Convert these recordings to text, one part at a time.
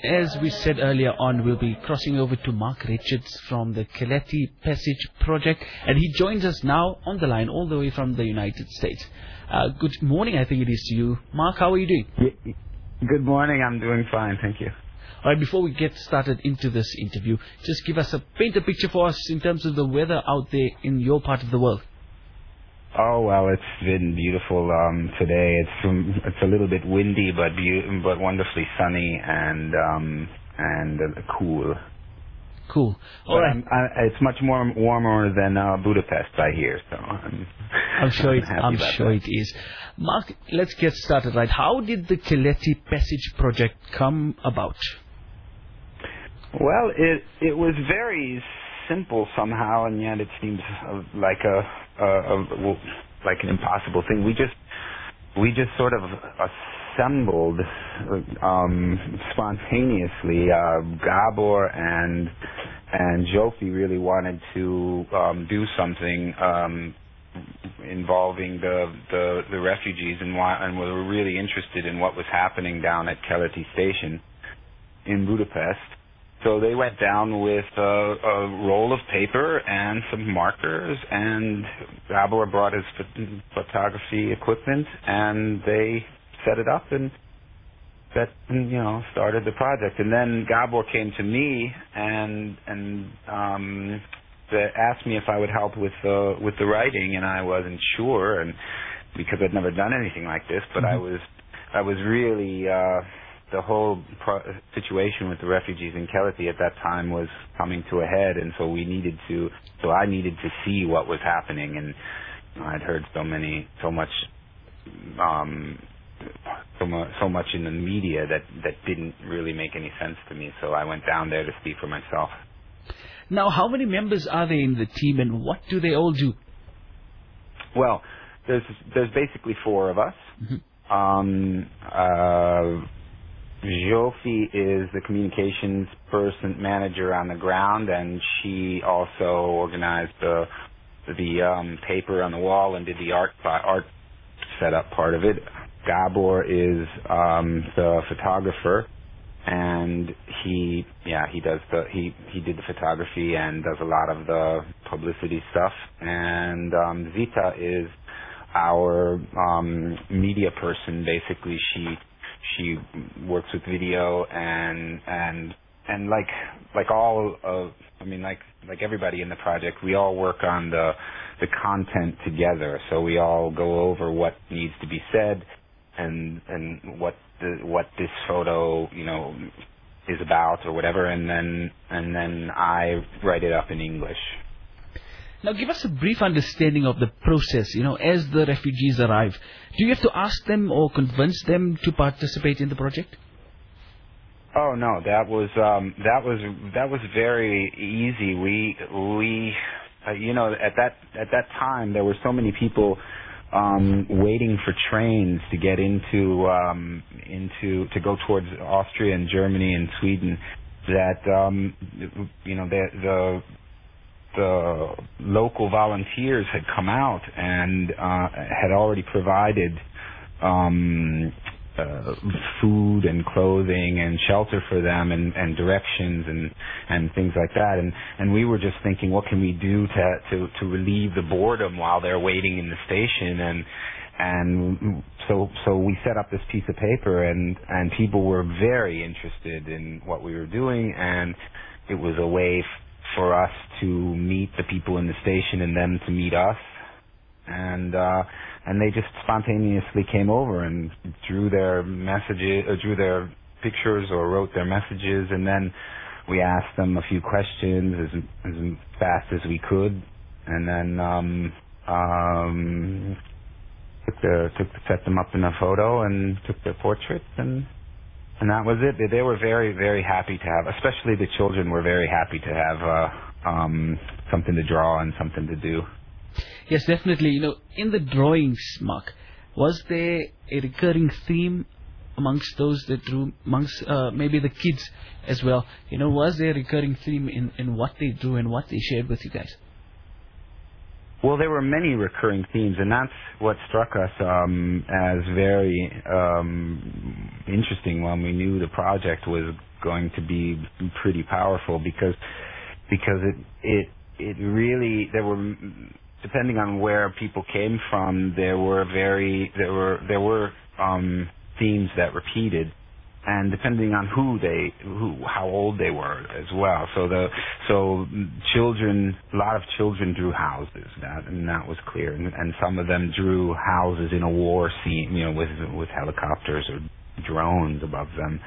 as we said earlier on, we'll be crossing over to Mark Richards from the Keleti Passage Project, and he joins us now on the line all the way from the United States. Good morning, I think it is to you. Mark, how are you doing? Good morning, I'm doing fine, thank you. All right, before we get started into this interview, just paint a picture for us in terms of the weather out there in your part of the world. Oh, well, it's been beautiful today. It's a little bit windy, but wonderfully sunny and cool. Cool. All right. It's much more warmer than Budapest, I hear. So I'm sure it is. Mark, let's get started. Right? How did the Keleti Passage Project come about? Well, it was very simple somehow, and yet it seems like an impossible thing. We just sort of assembled spontaneously. Gabor and Jofi really wanted to do something involving the refugees, and were really interested in what was happening down at Keleti Station in Budapest. So they went down with a roll of paper and some markers, and Gabor brought his photography equipment, and they set it up and started the project. And then Gabor came to me and asked me if I would help with the writing, and I wasn't sure, and because I'd never done anything like this, but I was really. The whole situation with the refugees in Keleti at that time was coming to a head, and so I needed to see what was happening, and I'd heard so much in the media that didn't really make any sense to me. So I went down there to see for myself. Now, how many members are there in the team, and what do they all do? Well, there's basically four of us. Jofi is the communications manager on the ground, and she also organized the paper on the wall and did the art setup part of it. Gabor is the photographer, and he did the photography and does a lot of the publicity stuff. And Zita is our media person. Basically, she works with video and like all of, like everybody in the project, we all work on the content together. So we all go over what needs to be said and what this photo is about or whatever, and then I write it up in English. Now, give us a brief understanding of the process. As the refugees arrive, do you have to ask them or convince them to participate in the project? Oh no, that was very easy. We at that time there were so many people waiting for trains to get to go towards Austria and Germany and Sweden that the local volunteers had come out and had already provided food and clothing and shelter for them and directions and things like that. And we were just thinking, what can we do to relieve the boredom while they're waiting in the station? And so we set up this piece of paper, and people were very interested in what we were doing, and it was a way for us to meet the people in the station and them to meet us, and they just spontaneously came over and drew their pictures or wrote their messages, and then we asked them a few questions as fast as we could, and then set them up in a photo and took their portraits, and that was it. They were very, very happy to have, especially the children were very happy to have something to draw and something to do. Yes, definitely. In the drawings, Mark, was there a recurring theme amongst those that drew, amongst maybe the kids as well? Was there a recurring theme in what they drew and what they shared with you guys? Well, there were many recurring themes, and that's what struck us as very interesting when we knew the project was going to be pretty powerful because it really, there were, depending on where people came from, there were themes that repeated, and depending on how old they were as well. So children, a lot of children drew houses, and that was clear, and some of them drew houses in a war scene, with helicopters or drones above them.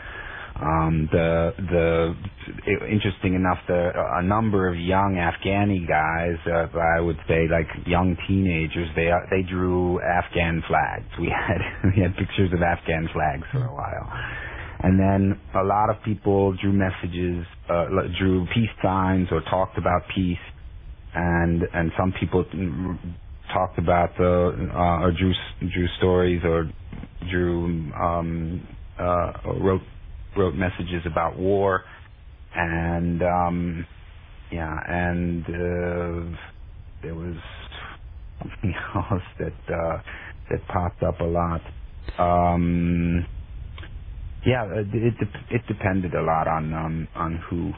Interesting enough, a number of young Afghani guys, I would say like young teenagers, they drew Afghan flags. We had pictures of Afghan flags for a while, and then a lot of people drew messages, drew peace signs or talked about peace, and some people talked about or drew stories or drew or wrote messages about war, and there was something else that popped up a lot. It depended a lot on who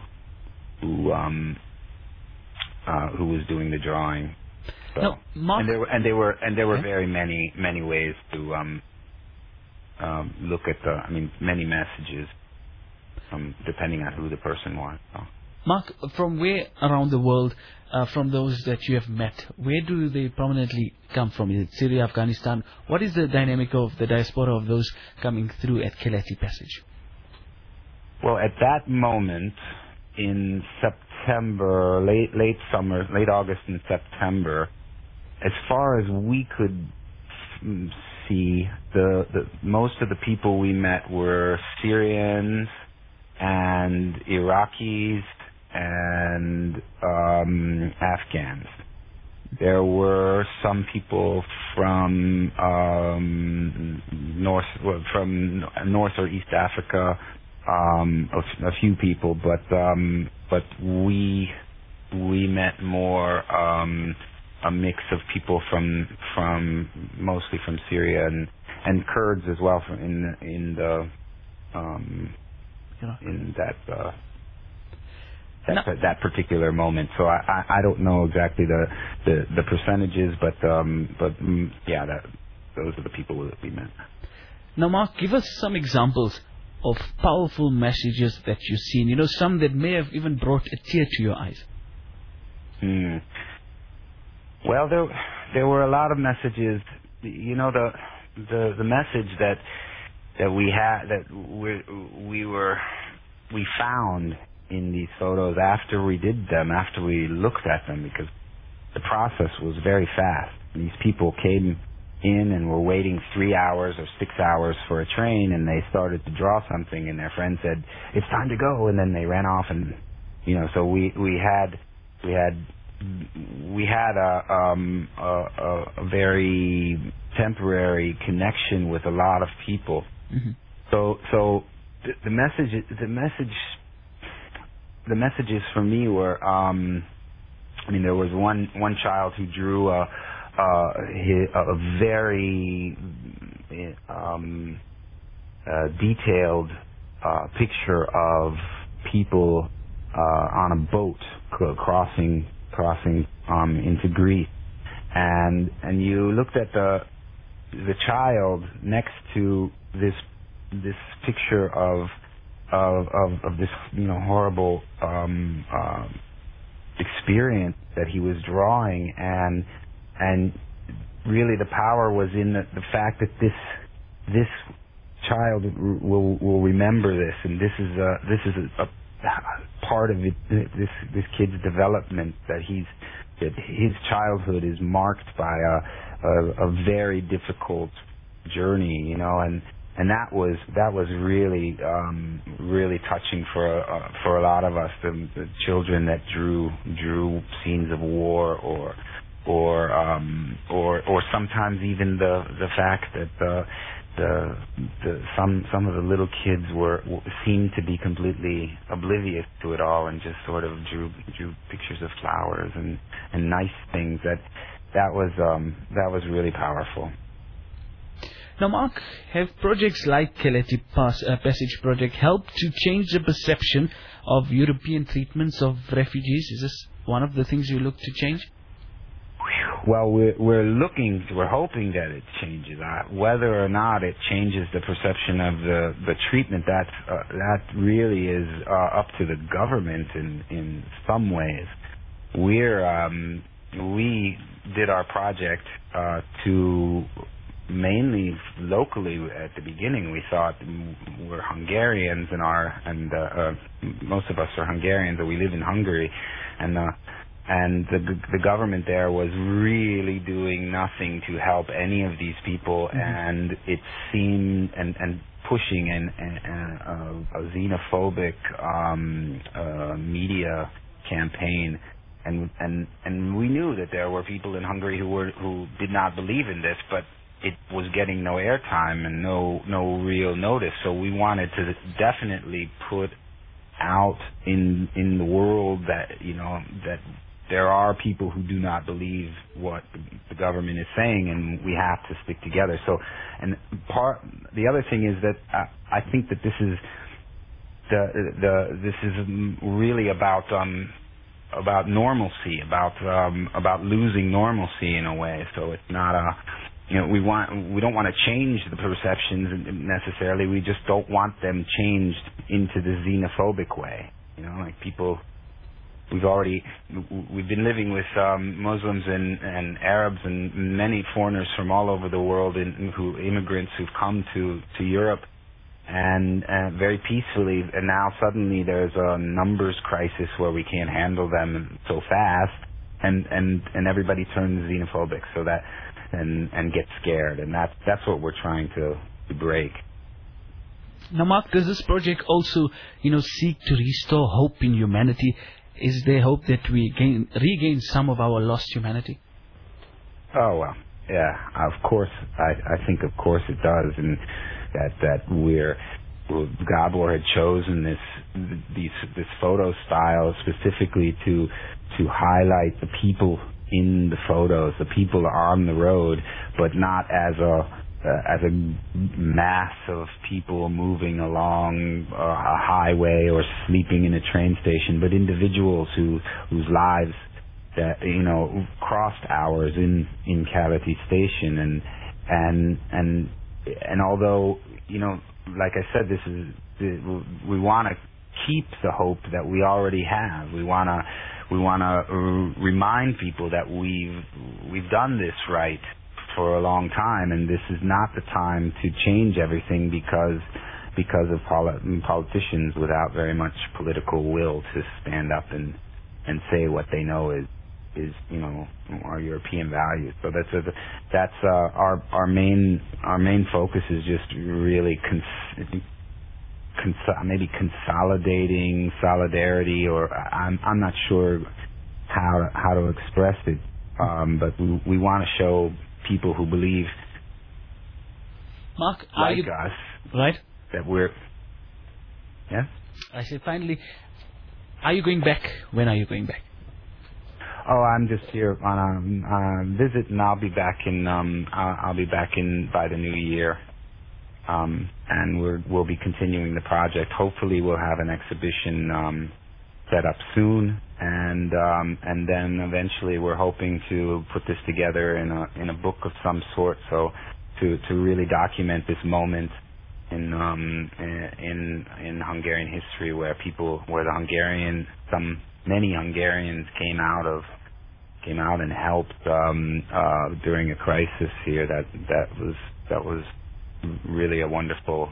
was doing the drawing. So, no, Mark, and there were very many ways to look at many messages. Depending on who the person was. So. Mark, from where around the world, from those that you have met, where do they prominently come from? Is it Syria, Afghanistan? What is the dynamic of the diaspora of those coming through at Keleti Passage? Well, at that moment in September, late summer, late August and September, as far as we could see, the most of the people we met were Syrians and Iraqis and Afghans. There were some people from North or East Africa, a few people, but we met more a mix of people from mostly from Syria and Kurds as well in that particular moment. So I don't know exactly the percentages, but those are the people that we met. Now, Mark, give us some examples of powerful messages that you've seen. Some that may have even brought a tear to your eyes. Well, there were a lot of messages. The message that we had, that we found in these photos after we did them, after we looked at them, because the process was very fast. These people came in and were waiting 3 hours or 6 hours for a train, and they started to draw something, and their friend said, "It's time to go," and then they ran off, and so we had a very temporary connection with a lot of people. Mm-hmm. So the messages for me were, there was one child who drew a very detailed picture of people on a boat crossing into Greece, and you looked at the child next to this picture of this horrible experience that he was drawing, and really the power was in the fact that this child will remember this, and this is a part of it, this kid's development, that his childhood is marked by a very difficult journey, and that was really really touching for a lot of us, the children that drew scenes of war or sometimes even the fact that some of the little kids seemed to be completely oblivious to it all and just sort of drew pictures of flowers and nice things. That was really powerful. Now, Mark, have projects like Keleti Passage Project helped to change the perception of European treatments of refugees? Is this one of the things you look to change? Well, we're hoping that it changes. Whether or not it changes the perception of the treatment, that really is up to the government in some ways. We did our project to mainly locally. At the beginning, we thought we're Hungarians and most of us are Hungarians, and we live in Hungary, and the government there was really doing nothing to help any of these people, and it seemed and pushing a xenophobic media campaign. And we knew that there were people in Hungary who did not believe in this, but it was getting no airtime and no real notice. So we wanted to definitely put out in the world that that there are people who do not believe what the government is saying, and we have to stick together. So, and the other thing is that I think that this is this is really about normalcy, about losing normalcy in a way. So it's not we don't want to change the perceptions necessarily. We just don't want them changed into the xenophobic way. Like people. We've been living with Muslims and Arabs and many foreigners from all over the world, immigrants who've come to Europe, and very peacefully. And now suddenly there's a numbers crisis where we can't handle them so fast, and everybody turns xenophobic, so that and gets scared, and that's what we're trying to break. Now, Mark, does this project also seek to restore hope in humanity? Is there hope that we regain some of our lost humanity? Oh, well, yeah, of course. I think, of course, it does, and that Gabor had chosen this photo style specifically to highlight the people in the photos, the people on the road, but not as a mass of people moving along a highway or sleeping in a train station, but individuals whose lives that crossed ours in Keleti station, and although like I said, we want to keep the hope that we already have. We want to remind people that we've done this right for a long time, and this is not the time to change everything because of politicians without very much political will to stand up and say what they know is our European values. So that's our main focus is just really maybe consolidating solidarity, or I'm not sure how to express it, but we want to show people who believe, Mark, like us, right? That we're. Yeah. I said, finally, are you going back? When are you going back? Oh, I'm just here on a visit, and I'll be back in. I'll be back in by the new year, and we'll be continuing the project. Hopefully, we'll have an exhibition set up soon, and then eventually we're hoping to put this together in a book of some sort, so to really document this moment in Hungarian history where many Hungarians came out and helped during a crisis here. That was really a wonderful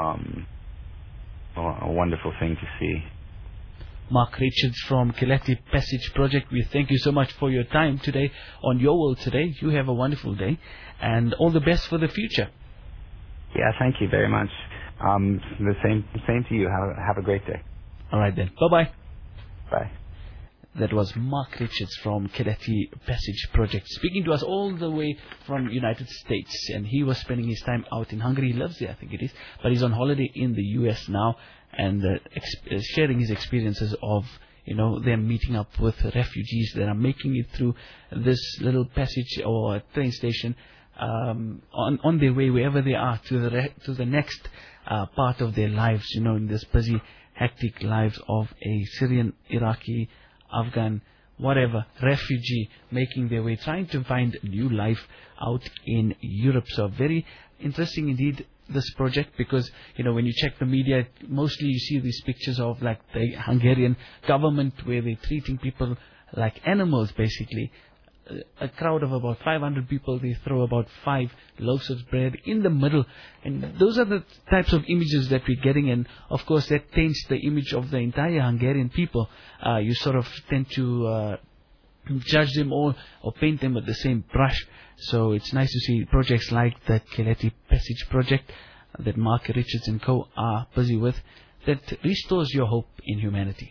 thing to see. Mark Richards from Keleti Passage Project, we thank you so much for your time today on Your World Today. You have a wonderful day, and all the best for the future. Yeah, thank you very much. The same to you. Have a great day. All right then. Bye-bye. Bye. That was Mark Richards from Keleti Passage Project, speaking to us all the way from United States, and he was spending his time out in Hungary. He lives there, I think it is, but he's on holiday in the US now, and sharing his experiences of them meeting up with refugees that are making it through this little passage or train station on their way wherever they are to the next part of their lives, in this busy, hectic lives of a Syrian, Iraqi, Afghan, whatever, refugee making their way, trying to find new life out in Europe. So very interesting indeed, this project, because, when you check the media, mostly you see these pictures of like the Hungarian government where they're treating people like animals, basically. A crowd of about 500 people, they throw about 5 loaves of bread in the middle. And those are the types of images that we're getting. And, of course, that taints the image of the entire Hungarian people. You sort of tend to judge them all or paint them with the same brush. So it's nice to see projects like the Keleti Passage project that Mark Richards and co. are busy with, that restores your hope in humanity.